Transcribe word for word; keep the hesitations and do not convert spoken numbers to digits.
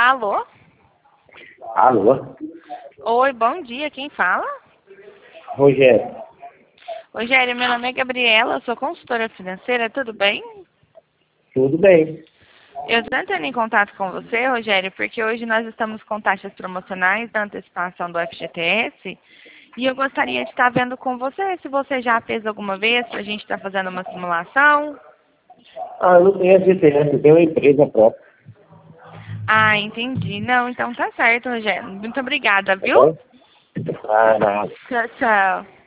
Alô? Alô? Oi, bom dia. Quem fala? Rogério. Rogério, meu nome é Gabriela, eu sou consultora financeira, tudo bem? Tudo bem. Eu estou entrando em contato com você, Rogério, porque hoje nós estamos com taxas promocionais da antecipação do F G T S e eu gostaria de estar vendo com você se você já fez alguma vez para a gente estar fazendo uma simulação. Ah, eu não tenho F G T S, eu tenho uma empresa própria. Ah, entendi. Não, então tá certo, Rogério. Muito obrigada, Tá viu? bom? Ah, não. Tchau, tchau.